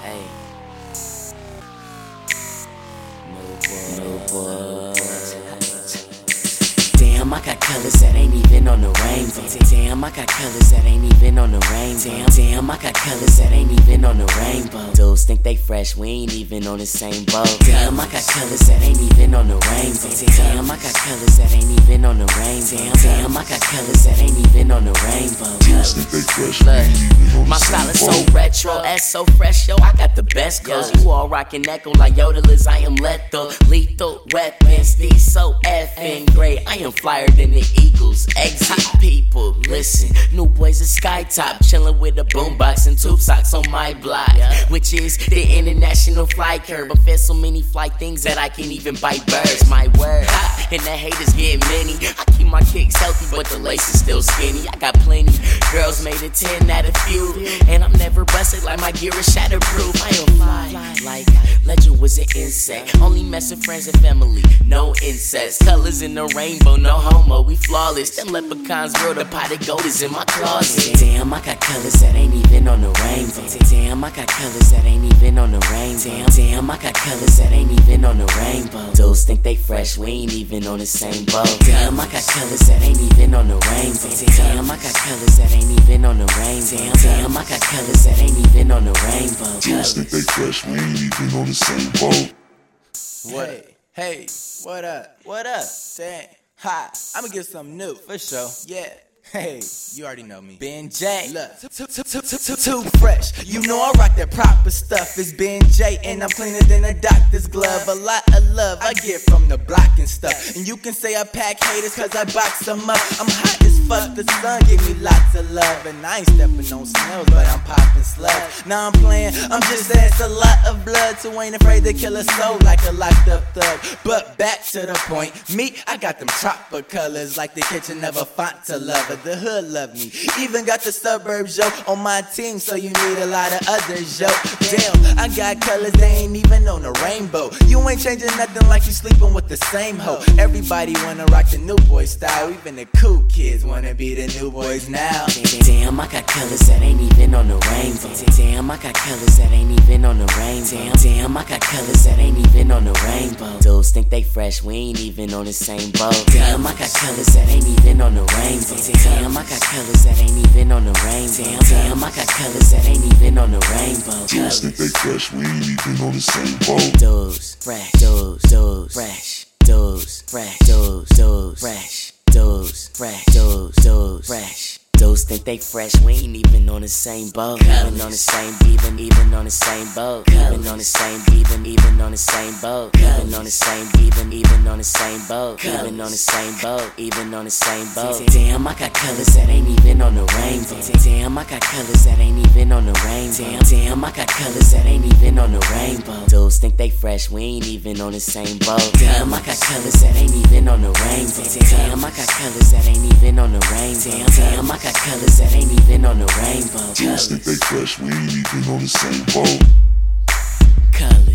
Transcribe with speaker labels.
Speaker 1: Hey. New boy. Damn, I got colors that ain't even on the rainbow. Damn, I got colors that ain't even on the rainbow. Damn, I got colors that ain't even on the rainbow. Dudes think they fresh, we ain't even on the same boat. Damn, I got colors that ain't even on the rainbow. Damn, I got colors that ain't even on the rainbow. Damn, I got colors that ain't even on the rainbow.
Speaker 2: Dudes think they fresh, we ain't even on the
Speaker 1: My
Speaker 2: same
Speaker 1: style is
Speaker 2: boat.
Speaker 1: so retro, S so fresh, yo, I got the best clothes. You all rockin' echo like yodelers, I am lethal weapons, these so effing great. I am flyer than the Eagles. Exit people, listen. New boys at Skytop, chillin' with a boombox and tube socks on my block, which is the international flight curve. But fed so many flight things that I can't even bite birds. My word, and the haters get many. I keep my kicks healthy, but the lace is still skinny. I got plenty girls made a 10 out of few, and I'm never busted like my gear is shatterproof. I am fly like legend was an insect. Only mess with friends and family, no incest. Colors in the rainbow, no homo, we flawless. Them leprechauns, bro, the pot of gold is in my closet. Damn, I got colors that ain't even on the rainbow. Damn, I got colors that ain't even on the rainbow. Damn, I got colors that ain't even on the rainbow. Dudes think they fresh, we ain't even on the same boat. Damn, I got colors that ain't even on the rainbow. Damn, I got colors that ain't even on the rainbow. Damn, I got colors that ain't even on the rainbow.
Speaker 2: Dudes think they fresh, we ain't even on the same boat.
Speaker 3: Hey, what up? What up? Damn. Hi, I'ma get something new. For sure. Yeah. Hey, you already know me. Ben J. Look, too fresh. You know I rock that proper stuff. It's Ben J, and I'm cleaner than a doctor's glove. A lot of love I get from the block and stuff. And you can say I pack haters cause I box them up. I'm hot as fuck, the sun give me lots of love. And I ain't stepping on snails, but I'm popping slugs. Now I'm playing, I'm just saying it's a lot of blood. So ain't afraid to kill a soul like a locked up thug. But back to the point, me, I got them proper colors like the kitchen of a font to love. The hood love me, even got the suburbs, yo, on my team, so you need a lot of others, yo. Damn, I got colors, they ain't even on the rainbow. You ain't changing nothing like you sleeping with the same hoe. Everybody wanna rock the new boy style, even the cool kids wanna be the new boys now.
Speaker 1: Damn, I got colors that ain't even on the rainbow. Damn, I got colors that ain't even on the rainbow. Damn, I got colors that ain't even on the rainbow. Dudes think they fresh, we ain't even on the same boat. Damn, I got colors that ain't even on the rainbow. Damn, I got colors that ain't even on the rainbow. Damn, I got colors that ain't even on the rainbow.
Speaker 2: Dudes think they fresh, we ain't even on the same boat.
Speaker 1: Dudes, fresh, dudes, fresh, dudes, fresh, dudes, fresh, dudes, fresh, dudes, fresh. Dudes think they fresh, we ain't even on the same boat. Even on the same, even on the same boat. Even on the same, even on the same boat. Even on the same, even on the same boat. Even on the same boat, even on the same boat. Damn, I got colors that ain't even on the rainbow. Damn, I got colors that ain't even on the rainbow. Damn, I got colors that ain't even on the rainbow. Dudes think they fresh, we ain't even on the same boat. Damn, I got colors that ain't even on the rainbow. Damn, I got colors that ain't even on the rainbow. Damn, I got colors that ain't even on the rainbow.
Speaker 2: Dudes think they fresh, we ain't even on the same boat.
Speaker 1: Colors.